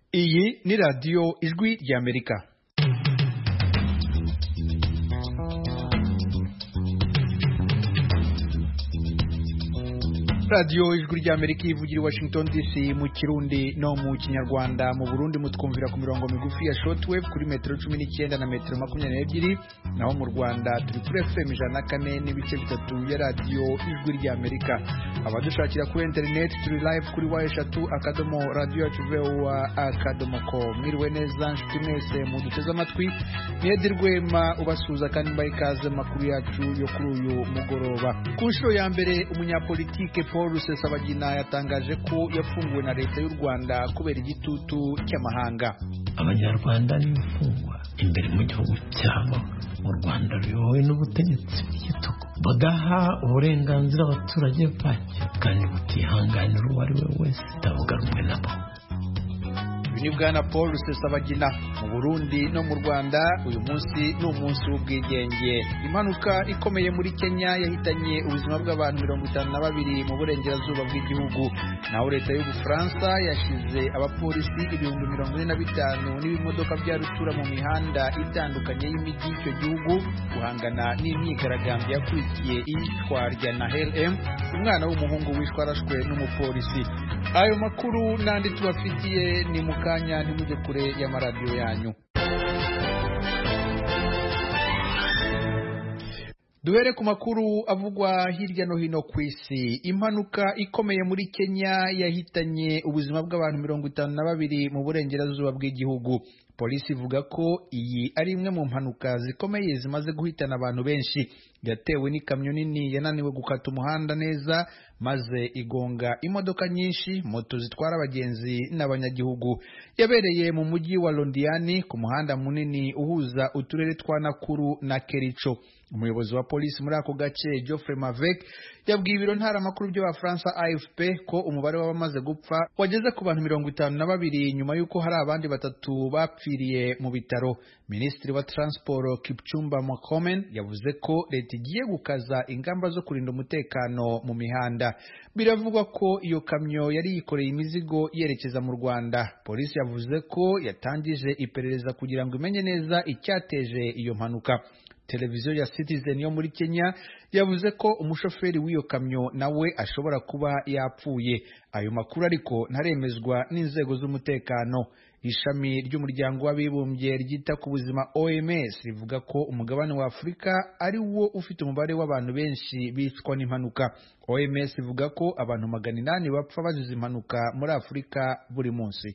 Iyi ni radiyo ijwi ry'Amerika. Radio ijwi ry'Amerika ivugira Washington DC mu Kirundi no mu Kinyarwanda. Mu Burundi mutwumvira ku mirongo migufi ya shortwave kuri metero 19 na metero 22, naho mu Rwanda turi kuri FM 104 n'ibice bitatu ya radio ijwi ry'Amerika. Abadushakira kuri internet turi live kuri wa@radio.voa.com. Mwiriwe neza nshuti mwese muduteze amatwi, Nyedirwema ubasuza kandi mbayikaze makuru yacu yo kuri uyu mugoroba. Ku nshuro ya mbere umunyapolitike Paul Rusesabagina yatangaje ko yafunguwe na leta y'u Rwanda kubera igitutu cy'amahanga. Abanyarwanda n'imfungwa imbere mu gihugu cyabo mu Rwanda ruyobowe n'ubutegetsi bw'igitugu badaha uburenganzira abaturage bake kandi butihanganira uwo ari we wese utavuga rumwe nabo. Ni Bwana Paul Rusesabagina. Mu Burundi no mu Rwanda uyu munsi ni umunsi w'ubwigenge. Impanuka ikomeye muri Kenya yahitanye ubuzima bw'abantu 52 mu burengerazuba bw'igihugu. Naho leta y'u Bufaransa yashize abapolisi 45,000 n'ibimodoka bya rutura mu mihanda itandukanye y'imijyi y'icyo gihugu guhangana n'imyigaragambyo yakurikiye iyicwa rya Nahel M, umwana w'umuhungu wishwe arashwe n'umupolisi. Ayo makuru nandi tubafitiye ni mukanya ntimujye kure y'amaradiyo yanyu. Duhere ku makuru avugwa hirya no hino ku isi. Impanuka ikomeye muri Kenya yahitanye ubuzima bw'abantu 52 mu burengerazuba bw'igihugu. Polisi ivuga ko iyi ari imwe mu mpanuka zikomeye zimaze guhitana abantu benshi. Yatewe n'ikamyo nini yananiwe gukata umuhanda neza maze igonga imodoka nyinshi, moto zitwara abagenzi n'abanyagihugu. Yabereye mu mujyi wa Londiani ku muhanda munini uhuza uturere twa Nakuru na Kericho. Umuyobozi wa polisi muri ako gace Geoffrey Mavek yabwiye ibiro ntaramakuru by'Abafaransa AFP ko umubare w'abamaze gupfa wageze ku bantu 52 nyuma y'uko hari abandi batatu bapfiriye mu bitaro. Minisitiri wa Transport Kipchumba Murkomen yavuze ko leta igiye gukaza ingamba zo kurinda umutekano mu mihanda. Biravugwa ko iyo kamyo yari yikoreye imizigo yerekeza mu Rwanda. Polisi yavuze ko yatangije iperereza kugira ngo imenye neza icyateje iyo mpanuka. Televiziyo ya Citizen yo muri Kenya yavuze ko umushoferi w'iyo kamyo nawe ashobora kuba yapfuye. Ayo makuru ariko ntaremezwa n'inzego z'umutekano. Ishami ry'umuryango w'abibumbye ryita ku buzima OMS rivuga ko umugabane wa Afurika ari wo ufite umubare w'abantu benshi bicwa n'impanuka. OMS ivuga ko abantu 800 bapfa bazize impanuka muri Afurika buri munsi.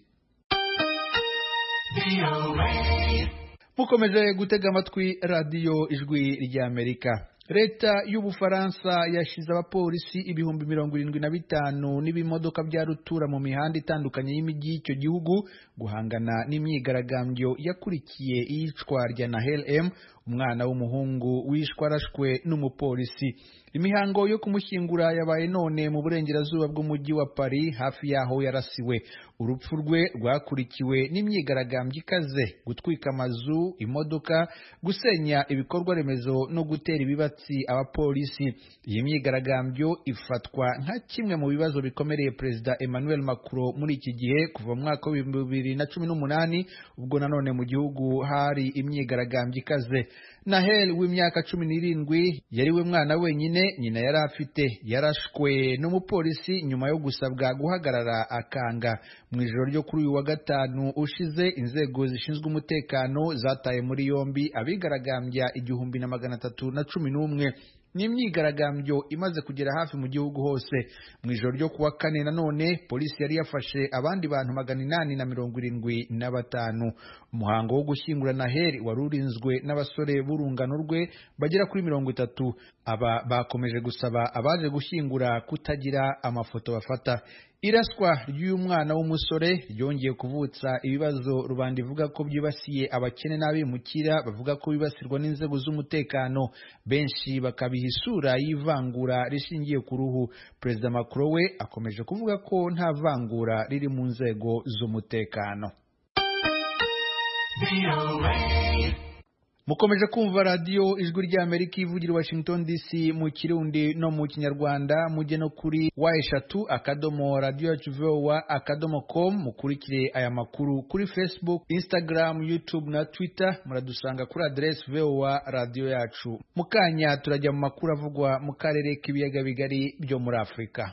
Mukomeje gutega amatwi radiyo ijwi ry'Amerika. Leta y'u Bufaransa yashize abapolisi 75,000 n'ibimodoka bya rutura mu mihanda itandukanye y'imijyi y'icyo gihugu guhangana n'imyigaragambyo yakurikiye iyicwa rya Nahel M, umwana w'umuhungu wishwe arashwe n'umupolisi. Imihango yo kumushyingura yabaye none mu burengerazuba bw'umujyi wa Paris hafi yaho yarasiwe. Urupfu rwe rwakurikiwe n'imyigaragambyo ikaze, gutwika amazu, imodoka, gusenya ibikorwa remezo no gutera ibibatsi abapolisi. Iyi myigaragambyo ifatwa nka kimwe mu bibazo bikomereye Perezida Emmanuel Macron muri iki gihe kuva mu mwaka wa 2018 ubwo nanone mu gihugu hari imyigaragambyo ikaze. Nahel w'imyaka 17 yari we mwana wenyine nyina yari afite, yarashwe n'umupolisi nyuma yo gusabwa guhagarara akanga. Mu ijoro ryo kuri uyu wa gatanu ushize inzego zishinzwe umutekano zataye muri yombi abigaragambya 1311. N'imyigaragambyo imaze kugera hafi mu gihugu hose. Mu ijoro ryo kuwa kane nanone polisi yari yafashe abandi bantu 875. Umuhango wo gushyingura Nahel wari urinzwe n'abasore b'urungano rwe bagera kuri 30. Aba bakomeje gusaba abaje gushyingura kutagira amafoto bafata. Iraswa ry'uyu mwana w'umusore ryongeye kuvutsa ibibazo rubanda ivuga ko byibasiye abakene n'abimukira bavuga ko bibasirwa n'inzego z'umutekano, benshi bakabiha isura y'ivangura rishingiye ku ruhu. Perezida Macron we akomeje kuvuga ko nta vangura riri mu nzego z'umutekano. Mukomeje kumva radio Ijwi ry'Amerika ivugira Washington DC mu Kirundi no mu Kinyarwanda. Mujye no kuri wa3.radio@voa.com mukurikire aya makuru kuri Facebook, Instagram, YouTube na Twitter. Muradusanga kuri address VOA radio yacu. Mukanya turajya mu makuru avugwa mu karere k'ibiyaga bigari byo muri Afrika.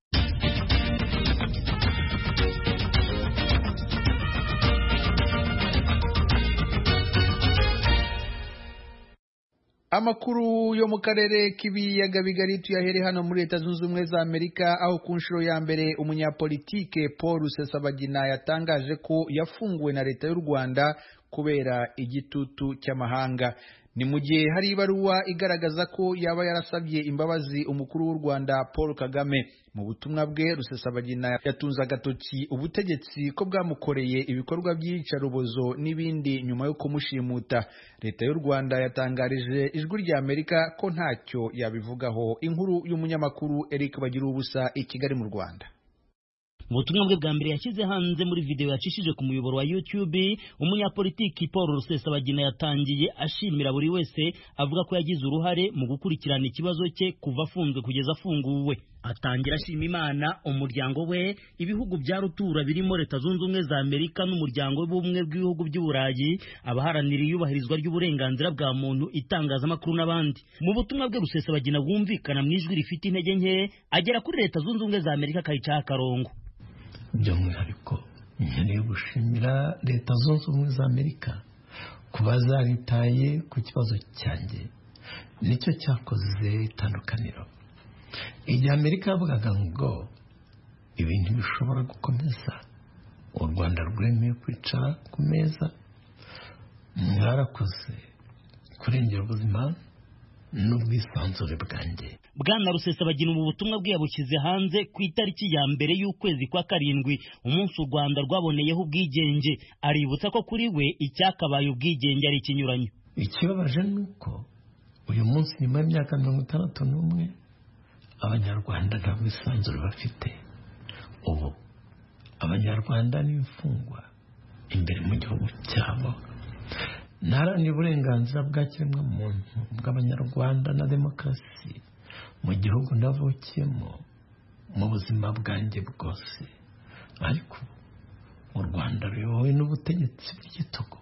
Amakuru yo mu karere k'ibiyaga bigari tuyahere hano muri Leta Zunze Ubumwe za Amerika, aho ku nshuro ya mbere umunyapolitike Paul Rusesabagina yatangaje ko yafunguwe na Leta y'u Rwanda kubera igitutu cy'amahanga. Ni mu gihe hari ibaruwa igaragaza ko yaba yarasabye imbabazi umukuru w'u Rwanda Paul Kagame. Mu butumwa bwe, Rusesabagina yatunze agatoki ubutegetsi ko bwamukoreye ibikorwa by'iyicarubozo n'ibindi nyuma yo kumushimuta. Leta y'u Rwanda yatangarije Ijwi ry'Amerika ko ntacyo yabivugaho. Inkuru y'umunyamakuru Eric Bagiruwubusa i Kigali mu Rwanda. Mu butumwa bwe bwa mbere yashyize hanze muri video yacishije ku muyoboro wa YouTube, umunyapolitiki Paul Rusesabagina yatangiye ashimira buri wese avuga ko yagize uruhare mu gukurikirana ikibazo cye kuva afunzwe kugeza afunguwe. Atangira ashima Imana, umuryango we, ibihugu bya rutura birimo Leta Zunze Ubumwe za Amerika n'umuryango w'ubumwe bw'ibihugu by'Uburayi, abaharanira iyubahirizwa ry'uburenganzira bwa muntu, itangazamakuru n'abandi. Mu butumwa bwe, Rusesabagina wumvikana mu ijwi rifite intege nke agera kuri Leta Zunze Ubumwe za Amerika akayicaho akarongo. By'umwihariko nkeneye gushimira Leta Zunze Ubumwe za Amerika kuba zaritaye ku kibazo cyanjye, nicyo cyakoze itandukaniro. Igihe Amerika yavugaga ngo ibintu bishobora gukomeza, u Rwanda rwemeye kwicara ku meza, mwarakoze kurengera ubuzima n'ubwisanzure bwanjye. Bwana Rusesabagina mu butumwa bwe yabushyize hanze ku itariki ya mbere y'ukwezi kwa karindwi, umunsi u Rwanda rwaboneyeho ubwigenge. Aributsa ko kuri we icyakabaye ubwigenge ari ikinyuranyo. Ikibabaje nuko uyu munsi nyuma y'imyaka 61 Abanyarwanda nta bwisanzure bafite. Ubu Abanyarwanda ni imfungwa imbere mu gihugu cyabo. Ntaharanira uburenganzira bwa kiremwamuntu bw'Abanyarwanda na demokarasi mu gihugu navukiyemo mu buzima bwanjye bwose. Ariko u Rwanda ruyobowe n'ubutegetsi bw'igitugu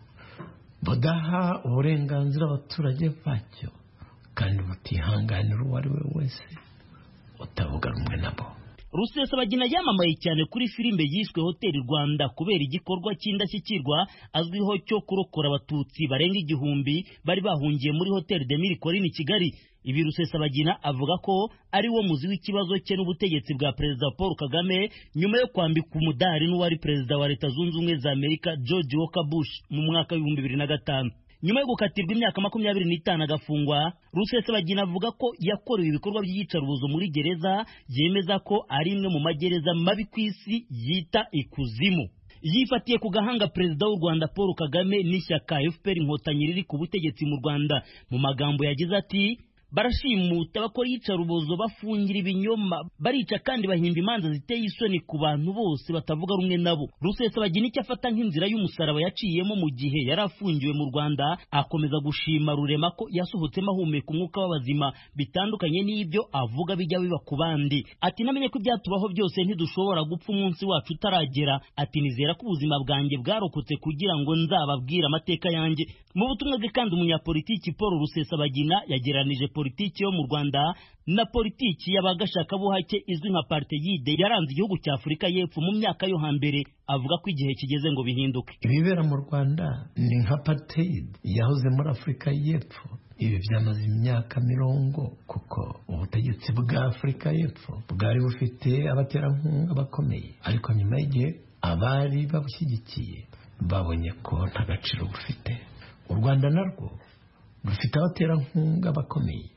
budaha uburenganzira abaturage bacyo kandi butihanganira uwo ari we wese utavuga rumwe nabo. Rusesabagina yamamaye cyane kuri filime yiswe Hotel Rwanda kubera igikorwa cy'indashyikirwa azwiho cyo kurokora abatutsi barenga 1000 bari bahungiye muri Hotel de Mille Collines i Kigali. Ibi Rusesabagina avuga ko ari wo muzi w'ikibazo cye n'ubutegetsi bwa Perezida Paul Kagame nyuma yo kwambika umudari n'uwari Perezida wa Leta Zunze Ubumwe za Amerika George Walker Bush mu mwaka wa 2005. Nyuma yo gukatirwa imyaka 25 agafungwa, Rusesabagina avuga ko yakorewe ibikorwa by'iyicarubozo muri gereza, yemeza ko ari imwe mu magereza mabi ku isi yita ikuzimu. Yifatiye ku gahanga Perezida w'u Rwanda Paul Kagame n'ishyaka FPR Inkotanyi riri ku butegetsi mu Rwanda. Mu magambo yagize ati: barashimuta, bakora iyicarubozo, bafungira ibinyoma, barica kandi bahimba imanza ziteye isoni ku bantu bose batavuga rumwe nabo. Rusesabagina icyo afata nk'inzira y'umusaraba yaciyemo mu gihe yari afungiwe mu Rwanda, akomeza gushima Rurema ko yasohotsemo ahumeka umwuka w'abazima, bitandukanye n'ibyo avuga bijya biba ku bandi. Ati namenye ko ibyatubaho byose ntidushobora gupfa umunsi wacu utaragera. Ati nizera ko ubuzima bwanjye bwarokotse kugira ngo nzababwira amateka yanjye. Mu butumwa bwe kandi umunyapolitiki Paul Rusesabagina yageranije politiki yo mu Rwanda na politiki y'abagashakabuhake izwi nka apartheid yaranze igihugu cya Afurika y'Epfo mu myaka yo hambere. Avuga ko igihe kigeze ngo bihinduke. Ibibera mu Rwanda ni nka apartheid yahoze muri Afurika y'Epfo. Ibi byamaze imyaka 40 kuko ubutegetsi bwa Afurika y'Epfo bwari bufite abaterankunga bakomeye, ariko nyuma y'igihe abari babushyigikiye babonye ko nta gaciro bufite. U Rwanda narwo rufite abaterankunga bakomeye.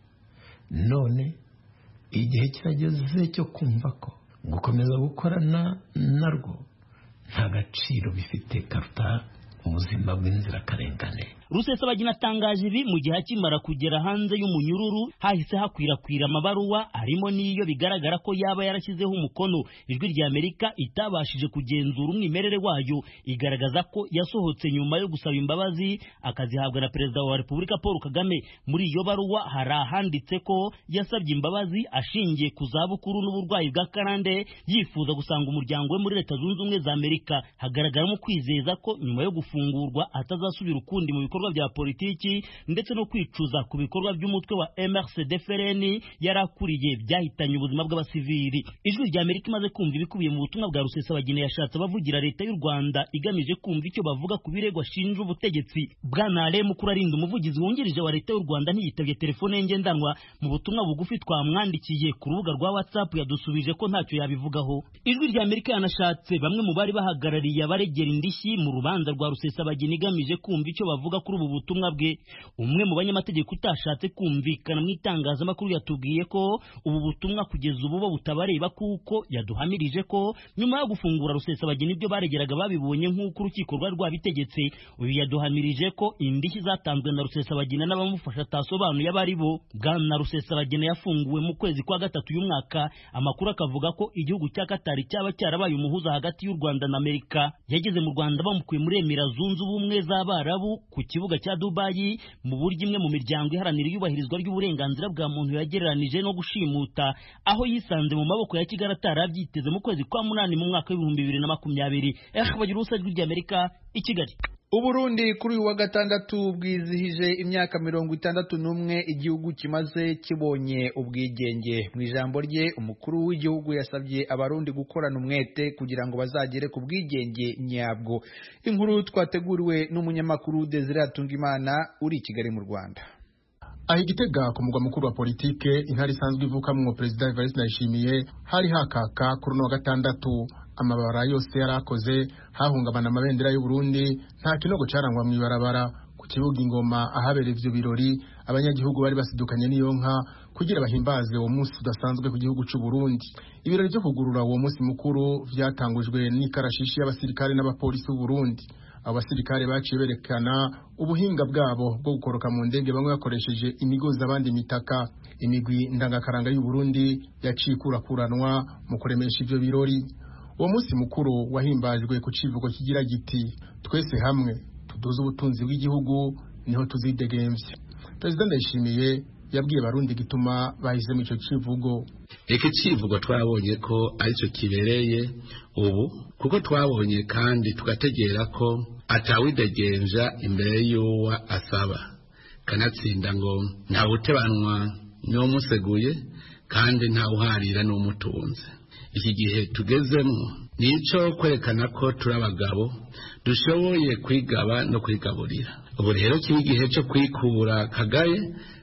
None igihe kirageze cyo kumva ko gukomeza gukorana narwo nta gaciro bifite karuta ubuzima bw'inzirakarengane. Rusesabagina atangaje ibi mu gihe akimara kugera hanze y'umunyururu hahise hakwirakwira amabaruwa harimo n'iyo bigaragara ko yaba yarashyizeho umukono. Ijwi rya Amerika itabashije kugenzura umwimerere wayo igaragaza ko yasohotse nyuma yo gusaba imbabazi akazihabwa na Perezida wa Repubulika Paul Kagame. Muri iyo baruwa hari ahanditse ko yasabye imbabazi ashingiye ku zabukuru n'uburwayi bwa karande, yifuza gusanga umuryango we muri Leta Zunze Ubumwe za Amerika. Hagaragaramo kwizeza ko nyuma yo gufungurwa atazasubira ukundi mu bikorwa bya politiki ndetse no kwicuza ku bikorwa by'umutwe wa MRCD-FRN yarakuriye byahitanye ubuzima bw'abasivili. Ijwi rya Amerika imaze kumva ibikubiye mu butumwa bwa Rusesabagina yashatse abavugira Leta y'u Rwanda igamije kumva icyo bavuga ku birego ashinja ubutegetsi. Bwana Ale Mukurarinda, umuvugizi wungirije wa Leta y'u Rwanda, ntiyitabye telefone ye ngendanwa. Mu butumwa bugufi twamwandikiye ku rubuga rwa WhatsApp yadusubije ko ntacyo yabivugaho. Ijwi rya Amerika yanashatse bamwe mu bari bahagarariye abaregera indishyi mu rubanza rwa Rusesabagina igamije kumva icyo bavuga kuri ubu butumwa bwe. Umwe mu banyamategeko utashatse kumvikana mu itangazamakuru yatubwiye ko ubu butumwa kugeza ubu bo butabareba, kuko yaduhamirije ko nyuma yo gufungura Rusesabagina ibyo baregeraga babibonye nk'uko urukiko rwari rwabitegetse. Uyu yaduhamirije ko indishyi zatanzwe na Rusesabagina n'abamufasha atasobanuye abari bo. Bwana Rusesabagina yafunguwe mu kwezi kwa gatatu y'umwaka. Amakuru akavuga ko igihugu cya Katari cyaba cyarabaye umuhuza hagati y'u Rwanda na Amerika. Yageze mu Rwanda bamukuye muri Emirates Zunze Ubumwe z'Abarabu ku kibuga cya Dubai mu buryo imwe mu miryango iharanira iyubahirizwa ry'uburenganzira bwa muntu yagereranije no gushimuta, aho yisanze mu maboko ya Kigali atarabyiteze mu kwezi kwa munani mu mwaka w'2020. Bagira Ijwi rya Amerika i Kigali. Uburundi kuri uyu wa gatandatu bwizihije imyaka 61 igihugu kimaze kibonye ubwigenge. Mu ijambo rye umukuru w'igihugu yasabye abarundi gukorana umwete kugira ngo bazagere ku bwigenge nyabwo. Inkuru twateguriwe n'umunyamakuru Desire Atungimana uri i Kigali mu Rwanda. Aho Gitega ku mugwa mukuru wa politike intari isanzwe ivukamwo Perezida Evariste Ndayishimiye hari hakaka kuri no gatandatu. Amabara yose yarakoze hahungabana amabendera y'u Burundi, nta kinogo carangwa mu ibarabara. Ku kibuga Ingoma ahabereye ivyo birori abanyagihugu bari basidukanye n'iyo nka kugira bahimbaze uwo munsi udasanzwe ku gihugu c'u Burundi. Ibirori byo kugurura uwo munsi mukuru vyatangujwe n'ikarashishi y'abasirikare n'abapolisi b'u Burundi. Abasirikare baciye berekana ubuhinga bwabo bwo gukoroka mu ndege, bamwe bakoresheje imigozi abandi imitaka. Imigwi ndangakaranga y'u Burundi yaciye kurakuranwa mu kuremesha ivyo birori. Uwo munsi mukuru wahimbajwe ku civugo kigira giti twese hamwe tuduze ubutunzi bw'igihugu niho tuzidegemvye. Perezida Ndayishimiye yabwiye abarundi gituma bahize mu ico civugo. Iki civugo twabonye ko arico kibereye ubu, kuko twabonye kandi tugategera ko atawidegemvya imbere y'uwa asaba, kanatsinda ngo nta butebanwa no museguye kandi nta uharira no mutunze. Iki gihe tugezemo nico kwerekana ko turabagabo dushoboye kwigaba no kwigaburira. Ubu rero kiri gihe cyo kwikura kagaye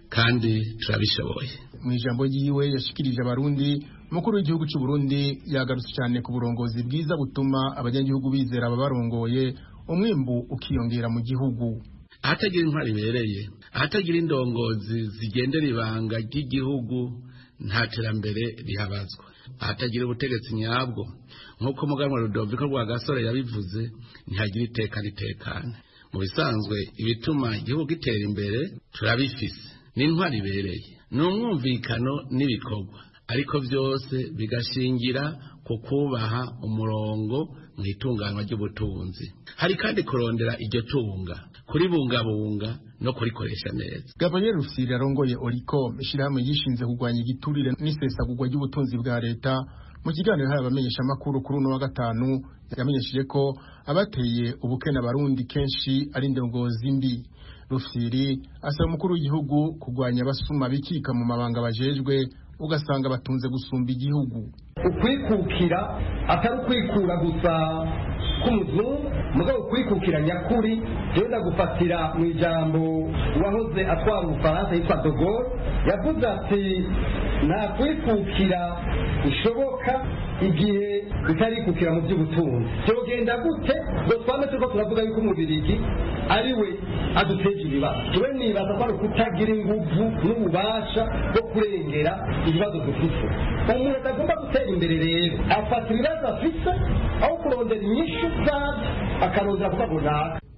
kandi turabishoboye. Mu ijambo yiwe yashikirije abarundi, mukuru w'igihugu cy'u Burundi yagarutse cyane ku burongozi bwiza butuma abanyagihugu bizera ababarongoye, umwimbu ukiyongera mu gihugu. Ahatagira intwari bereye, ahatagira indongozi zigendera ibanga ry'igihugu, nta terambere rihabazwa. Ahatagira ubutegetsi nyabwo, nk'uko Muganwa Rudoviko Rwagasore yabivuze, ntihagira iteka ritekana. Mu bisanzwe ibituma igihugu gitera imbere turabifise, n'intwari ibereye, n'umwumvikano n'ibikorwa, ariko byose bigashingira ku kubaha umurongo mu itunganwa ry'ubutunzi. Hari kandi kurondera iryo tunga, kuribungabunga no kurikoresha neza. Gabriel Rufyiri arongoye Oricom, ishirahamwe yishinze kurwanya igiturire n'isesagurwa ry'ubutunzi bwa leta, mu kiganiro hari abamenyesha makuru kuri uno wa gatanu yamenyesheje ko abateye ubukene abarundi kenshi ari indongozi mbi. Rufyiri asaba umukuru w'igihugu kurwanya abasuma bikika mu mabanga bajejwe, ugasanga batunze gusumba igihugu. Ukwikukira atari ukwikura gusa k'umuzungu, mugabo ukwikukira nyakuri. Genda gufatira mu ijambo wahoze atwara Ubufaransa yitwa De Gaulle, yavuze ati nta kwikukira bishoboka igihe utarikukira mu by'ubutunzi. Byogenda gute ngo twame turiko turavuga yuko umubirigi ari we aduteje ibibazo? Tuwe nibaza ko ari kutagira inguvu n'ububasha bwo kurengera ibibazo dufite. Umuntu atagomba gutera imbere rero afata ibibazo afite aho kurondera inyishu zabyo akarondera kuba runaka.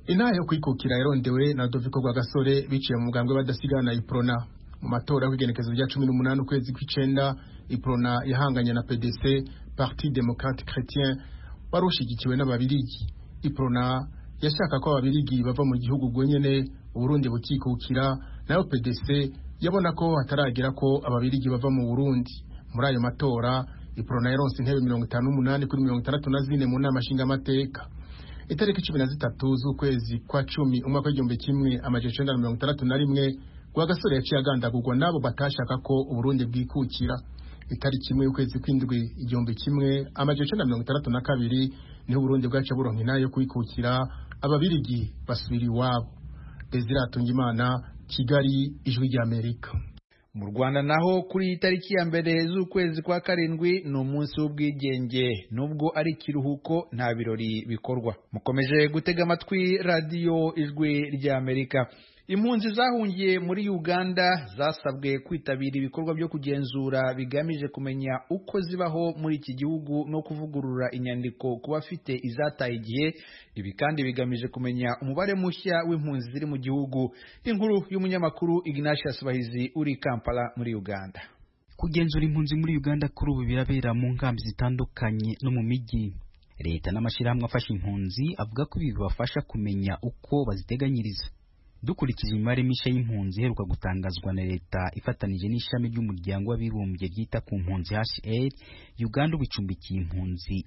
Intahe yo kwikukira yarondewe na Doviko Rwagasore biciye mu mugambwe badasigana Iprona. Mu matora y'ugenekezo rya 18 ukwezi kw'icenda, Iprona yahanganye na PDC, Parti Démocrate Chrétien, warushigikiwe n'ababirigi. Iprona yashaka ko ababirigi bava mu gihugu gwenyene Burundi bukikukira, nayo PDC yabona ko hataragira ko ababirigi bava mu Burundi. Muri ayo matora, Iprona yaronse intebe 58 kuri 64 mu nama nshingamateka. Itariki 13 z'ukwezi kwa 10 umwaka w'igihumbi kimwe amajana 1961, Rwagasore yaciye agandagurwa nabo batashaka ko Uburundi bwikukira. Itariki 1 y'ukwezi kw'indwi igihumbi kimwe amajana 1962 niho Burundi bwaca buronka inayo kwikukira, ababirigi basubira iwabo. Desire Atungimana, Kigali, Ijwi ry'Amerika. Mu Rwanda naho kuri itariki ya mbere z'ukwezi kwa karindwi ni umunsi w'ubwigenge, nubwo ari kiruhuko nta birori bikorwa. Mukomeje gutega amatwi radio Ijwi ry'Amerika. Impunzi zahungiye muri Uganda zasabwe kwitabira ibikorwa byo kugenzura bigamije kumenya uko zibaho muri iki gihugu no kuvugurura inyandiko kuba afite izataye igihe. Ibi kandi bigamije kumenya umubare mushya w'impunzi ziri mu gihugu. Inkuru y'umunyamakuru Ignatius Bahizi uri Kampala muri Uganda. Kugenzura impunzi muri Uganda kuri ubu birabera mu nkambi zitandukanye no mu mijyi. Leta n'amashirahamwe afasha impunzi avuga ko ibi bibafasha kumenya uko baziteganyiriza. Dukurikije imibare misha y'impunzi iheruka gutangazwa na leta ifatanije n'ishami ry'umuryango w'abibumbye ryita ku mpunzi HCR, Uganda ubicumbikiye impunzi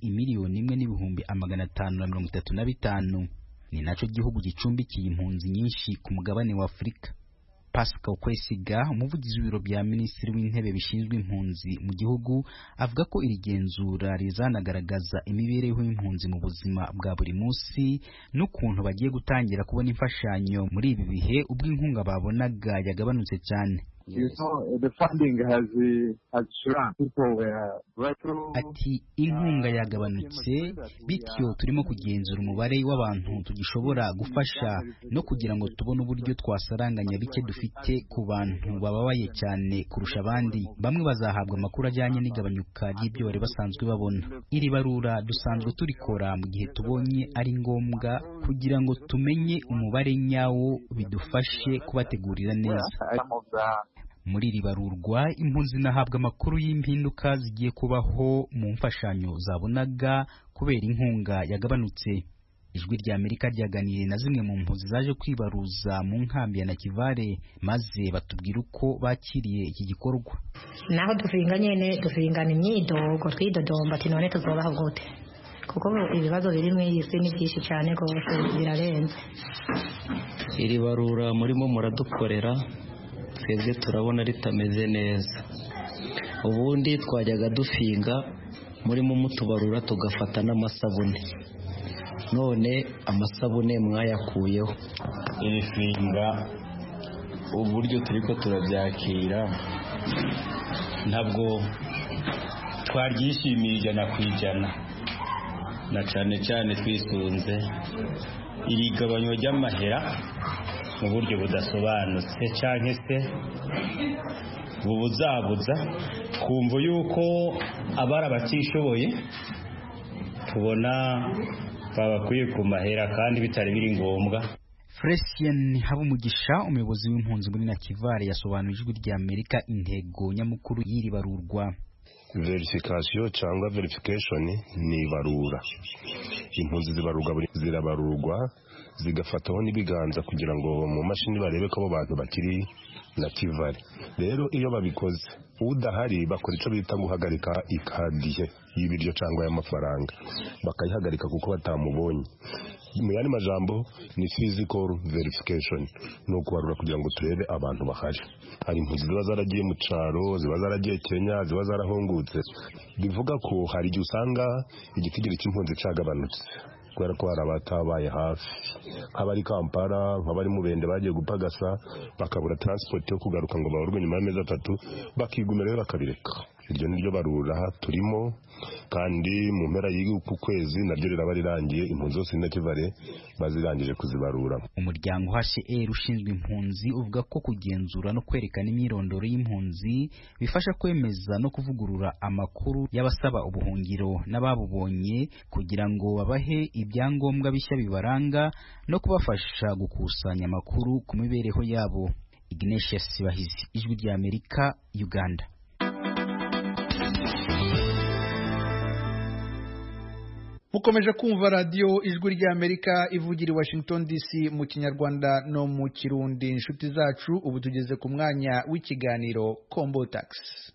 1,535,000. Ni naco gihugu gicumbikiye impunzi nyinshi ku mugabane wa Afrika. Pascal Kwesiga, umuvugizi w'ibiro bya Minisitiri w'Intebe bishinzwe impunzi mu gihugu, avuga ko iri genzura rizanagaragaza imibereho y'impunzi mu buzima bwa buri munsi n'ukuntu bagiye gutangira kubona imfashanyo muri ibi bihe ubwo inkunga babonaga yagabanutse cyane. The funding has shrunk. Ati inkunga yagabanutse, bityo turimo kugenzura umubare w'abantu tugishobora gufasha no kugira ngo tubone uburyo twasaranganya bike dufite ku bantu bababaye cyane kurusha abandi. Bamwe bazahabwa amakuru ajyanye n'igabanyuka ry'ibyo bari basanzwe babona. Iri barura dusanzwe turikora mu gihe tubonye ari ngombwa kugira ngo tumenye umubare nyawo bidufashe kubategurira neza. Muri iri barurwa impunzi nahabwa amakuru y'impinduka zigiye kubaho mu mfashanyo zabonaga kubera inkunga yagabanutse. Ijwi ry'Amerika ryaganiriye na zimwe mu mpunzi zaje kwibaruza mu nkambi ya Nakivale maze batubwira uko bakiriye iki gikorwa. Naho dufinga nyene dufingana imyidogo twidodomba ati none tuzobaho gute, kuko ibibazo biri mu isi ni byinshi cyane rwose birarenze. Iri barura murimo muradukorera twebwe turabona ritameze neza. Ubundi twajyaga dufinga murimo mutubarura tugafata n'amasabune, none amasabune mwayakuyeho. Iri finga uburyo turiko turabyakira ntabwo twaryishimiye 100%, na cyane cyane twisunze iri gabanywa ry'amahera mu buryo budasobanutse cyane se bubuzabuza kumva yuko abara batishoboye tubona babakwiye ku mahera kandi bitari biri ngombwa. Fresian Habumugisha, umuyobozi w'impunzi muri Nakivale, yasobanuye Ijwi ry'Amerika intego nyamukuru y'iri barurwa. Verification cyangwa verification ni barura. Impunzi zirabarurwa zigafataho n'ibiganza kugira ngo mu mashini barebe ko abo bantu bakiri Nakivale. Rero iyo babikoze udahari bakora icyo bita guhagarika ikadiye y'ibiryo cyangwa y'amafaranga, bakayihagarika kuko batamubonye. Mu yandi majambo ni physical verification, no kubarura kugira ngo turebe abantu bahari. Hari impunzi ziba zaragiye mu caro, ziba zaragiye Kenya, ziba zarahungutse. Bivuga ko hari igihe usanga igitigiri cy'impunzi cyagabanutse kubera ko hari abatabaye hafi, nk'abari Kampala, nk'abari mu Bende bagiye gupagasa bakabura transport yo kugaruka ngo babarwe nyuma y'amezi 3, bakigumira rero bakabireka. iryo niryo barura turimo kandi mu mpera y'uku kwezi naryo riraba rirangiye impunzi zose n'akivare bazirangije kuzibarura. Umuryango HCR ushinzwe impunzi uvuga ko kugenzura no kwerekana imyirondoro y'impunzi bifasha kwemeza no kuvugurura amakuru y'abasaba ubuhungiro n'ababubonye kugira ngo babahe ibyangombwa bishya bibaranga no kubafasha gukusanya amakuru ku mibereho yabo. Ignatius Bahizi, Ijwi ry'Amerika, Uganda. Mukomeje kumva radio Ijwi ry'Amerika ivugira i Washington DC mu Kinyarwanda no mu Kirundi. Inshuti zacu, ubu tugeze ku mwanya w'ikiganiro Kombo Tax.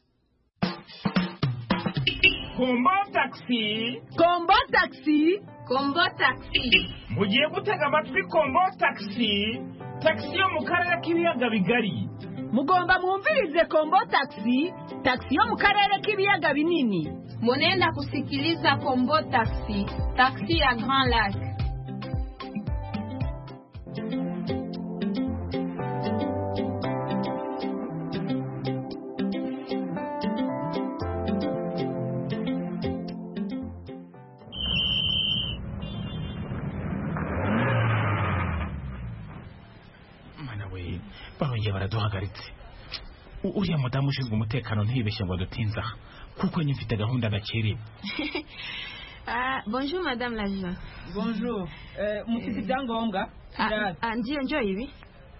Kombo Taxi, Kombo Taxi, Kombo Taxi. Mugiye gutega amatwi Kombo Taxi, taxi yo mu karere k'ibiyaga bigari. Mugomba mwumvirize Kombo Taxi, taxi yo mu karere k'ibiyaga binini. Munenda kusikiliza Kombo Taxi, taxi ya Grand Lac. Barongeye baraduhagaritse. Uriya mudamu ushinzwe umutekano ntibeshye ngo dutinza kuko nyifite gahunda gakerewe. Bonjour madame l'agent. Bonjour. Mufite ibyangombwa? Ngiye njyo ibi.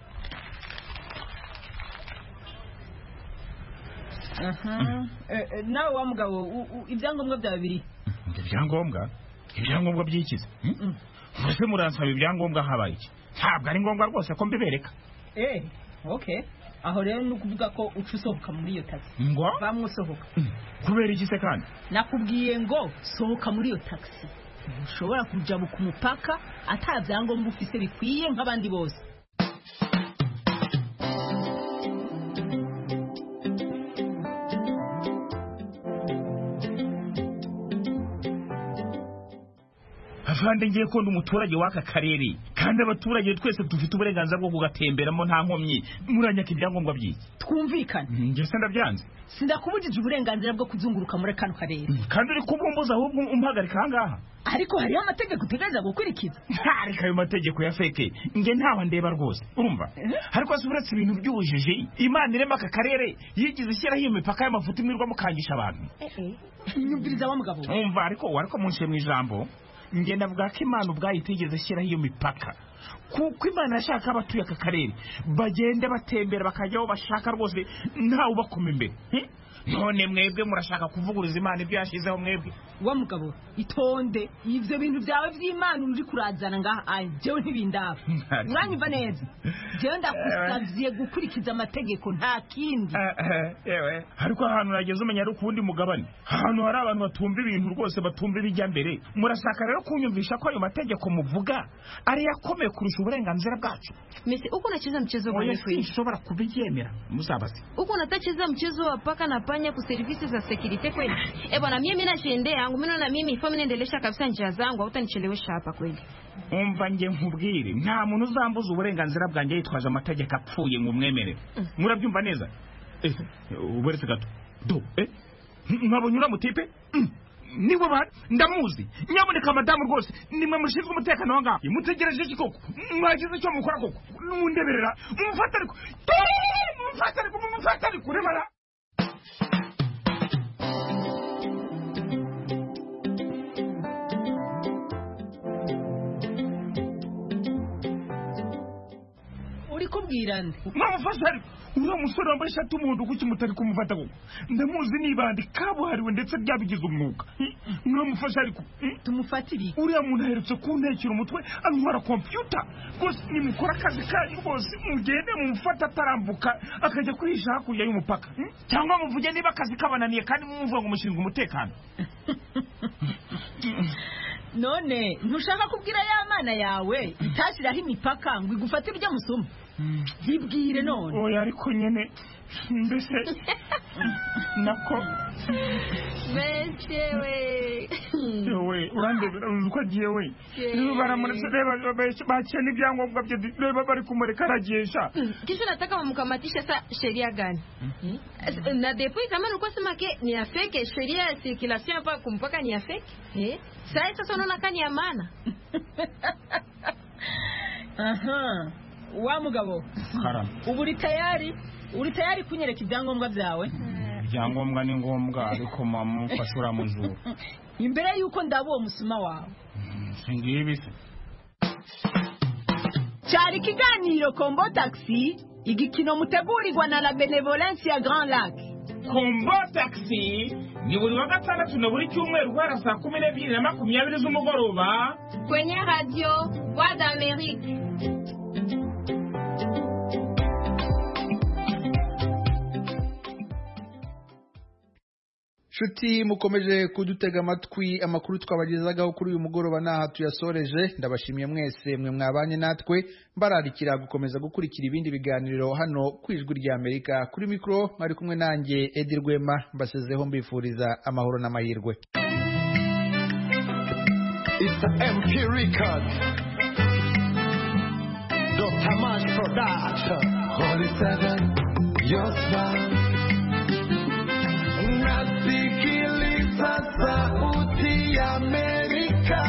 Nawe wa mugabo ibyangombwa bya bibiri. Ibyangombwa by'ikize? Mwese muransaba ibyangombwa habaye iki? Ntabwo ari ngombwa rwose ko mbibereka. Okay. Aho rero nukuvuga ko ucusohoka muri iyo taxi. Ngo bamusohoka. Kubera iki se kandi? Nakubwiye ngo sohoka muri iyo taxi. Ushobora kuja ku mupaka atavyangombwa ufise bikwiye nk'abandi bose. Avande ngiye ko umuturage w'aka karere kandi abaturage twese dufite uburenganzira bwo kugatemberamo nta nkomyi muranyaka ibyangombwa by'iki. Twumvikana. Nge se ndabyanze. Sindakubujije uburenganzira bwo kuzunguruka muri kano karere. Kandi uri kubumbuza ahubwo umpagarika ahangaha. Ariko hariyo amategeko utegereza gukurikiza. Ariko ayo mategeko ya feke nge ntawe ndeba rwose urumva. Ariko asubiratse ibintu by'ubujiji Imana irema aka karere yigize ishyiraho imipaka y'amafuti imirwa mukangisha abantu. Nyumviriza wa mugabo. Umva ariko munshe mu ijambo nge ndavuga ko Imana ubwayo itigeze ishyiraho iyo mipaka kuko Imana yashaka abatuye aka karere bagende batembera bakajya aho bashaka rwose ntawe ubakoma imbere. None mwebwe murashaka kuvuguruza Imana ibyo yashizeho mwebwe. Wa mugabo itonde ivyo bintu byawe by'Imana uri kurazana ngaha jewe ntibindaba. Mwanyumva neza. Jewe ndakusavye gukurikiza amategeko nta kindi. Yewe ariko ahantu nageze umenya ari kundi mugabane. Ahantu hari abantu batumva ibintu rwose batumva bijya mbere. Murashaka rero kunyumvisha ko ayo mategeko muvuga ari yakomeye kurusha uburenganzira bwacu. Mesi uko unacheza mchezo gani kweli? Ushobora kubigemera musabasi. Uko unatacheza mchezo wa paka na panya ku services za security kweli? Bwana mimi nashendea yangu mimi na mimi ifo mnaendelesha kabisa njia zangu hutanichelewesha hapa kweli. Umva nge nkubwire nta muntu uzambuza uburenganzira bwanjye yitwaje amategeko apfuye ngo mwemere. Murabyumva neza? Uberetse gato. Mwabonyura mutipe? Niwe bari ndamuzi nyaboneka madamu rwose nimwe mushinzwe umutekano wanga mutegereje iki koko mwagize icyo mukora koko nundeberera mumufata ariko rebara. Uri kubwira nde? Mwamufasha ariko uriya musore wambaye ishati y'umuhondo kuki mutari kumufata koko? Ndamuzi nibandi kabuhariwe ndetse byabigize umwuga. Mwamufasha ariko tumufatire. Uriya muntu aherutse kuntekera umutwe antwara computer. Rwose nimukora akazi kanyu rwose mugende mumufata atarambuka akajya kwihisha hakurya y'umupaka. Cyangwa muvuge niba akazi kabananiye kandi mumvuga ngo mushinzwe umutekano. None ntushaka kubwira ya Mana yawe itashiraho imipaka ngo igufatire ujya musuma? Yibwire none. Oya ariko nyene mbese nako Beshewe. Yewe urandebera uko agiye we. Niba baramuretse reba bakene ibyangombwa bye reba bari kumureka aragisha. Kisha nataka wamkamatisha sa sheria gani? Na depuis kama ulikuwa sema ke ni afeke sheria ya circulation hapa kumpaka ni afeke. Sasa unaona kani ya maana. Aha. Wa mugabo. Haram. Uri tayari kunyereka ibyangombwa byawe? Ibyangombwa ni ngombwa ariko mama mfashura mujuru. Imbere yuko ndabo umusuma wawe. Singibi se. Cyari kiganiro Kombo Taxi, igikino mutegurirwa na la Benevolence ya Grand Lac. Kombo Taxi ni buri wa gatandatu na buri cyumweru guhera saa 12:20 z'umugoroba kwenye radio Voix d'Amérique. Shuti mukomeje kudutega amatwi amakuru twabagezagaho kuri uyu mugoroba naha tuyasoreje. Ndabashimiye mwese mwe mwabanye natwe, mbararikira gukomeza gukurikira ibindi biganiro hano kwijwi rya Amerika. Kuri mikro mwari kumwe nanjye Edi Rwema, mbasezeho mbifuriza amahoro n'amahirwe. It's the MP Record, Dr. Mash Production, Holy Seven, your smile. Nasikiliza sauti ya Amerika,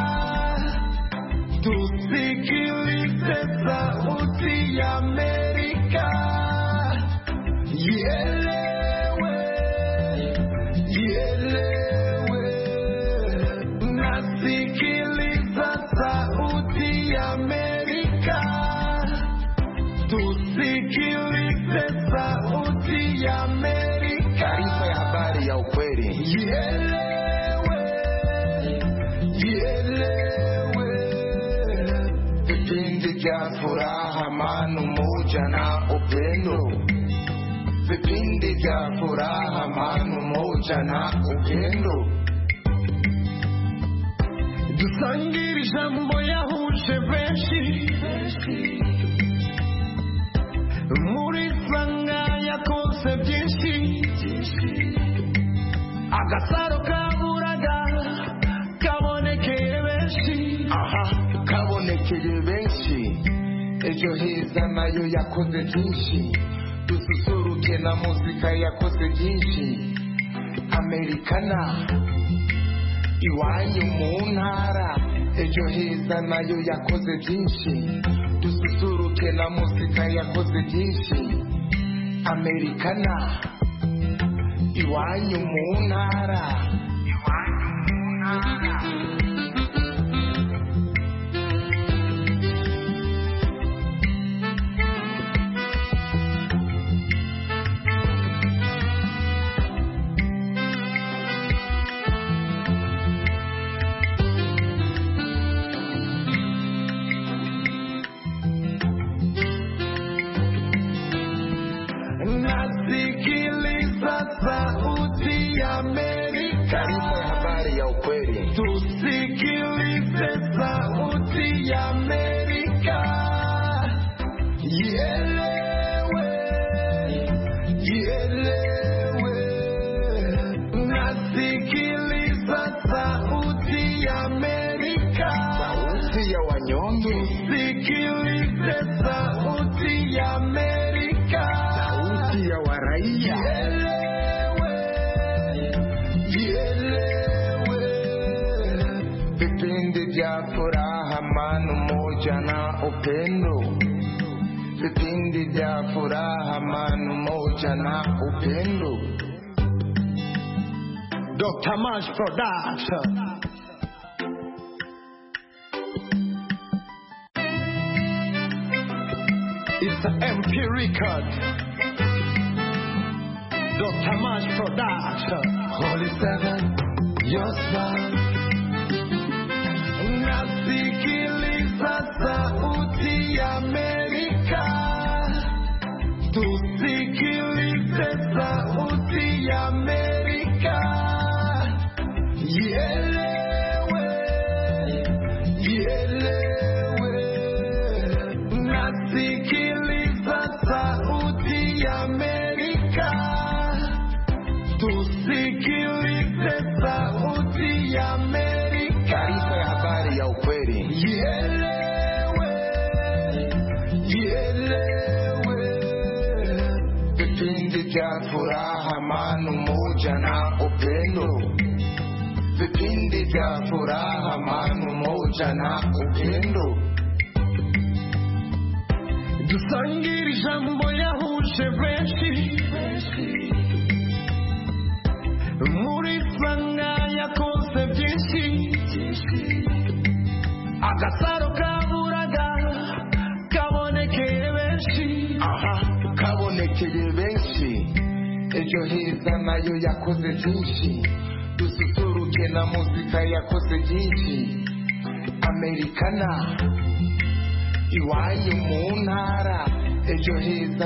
tusikilize sauti ya Amerika, ielewe, ielewe. Nasikiliza sauti ya Amerika, tusikilize sauti ya Amerika. Taarifa ya habari ya ukweli. Ielewe, ielewe. Vipindi vya furaha, amani, umoja na upendo. Vipindi vya furaha, amani, umoja na upendo. Dusangire ijambo yahuje benshi. Muri sanga yakoze byinshi. Agasaro kaburaga kabonekeye benshi. Aha, kabonekeye benshi. Ejo heza nayo yakoze byinshi. Dususuruke na muzika yakoze byinshi. Amerikana iwanyu mu ntara. Ejo heza nayo yakoze byinshi. Dususuruke na muzika yakoze byinshi. Amerikana iwanyu mu ntara. Nasikiliza sauti ya Amerika. Taarifa ya habari ya ukweli. Tusikilize sauti ya Amerika. Ielewe, ielewe. Nasikiliza sauti ya Amerika. Sauti ya wanyonge. Tusikilize sauti ya Amerika. Sauti ya waraia. Ielewe, ielewe. Vipindi vya furaha, amani, umoja na upendo. Vipindi vya furaha, amani, umoja na upendo. Dr. Mash Production. It's the MP Record, Dr. Mash Production, Holy Seven, your smile. Nasikiliza sauti ya Amerika, tusikilize sauti ya Amerika. Ielewe, ielewe. Nasikiliza sauti ya Amerika, vya furaha, amani, umoja na upendo. Vipindi vya furaha, amani, umoja na upendo. Dusangire ijambo yahuje benshi, muri sanga yakoze byinshi, agasaro kaburaga kabonekeye benshi. Kabonekeye benshi, ejo heza nayo yakoze byinshi, dususuruke na muzika yakoze byinshi. Americana iwanyu mu ntara, ejo heza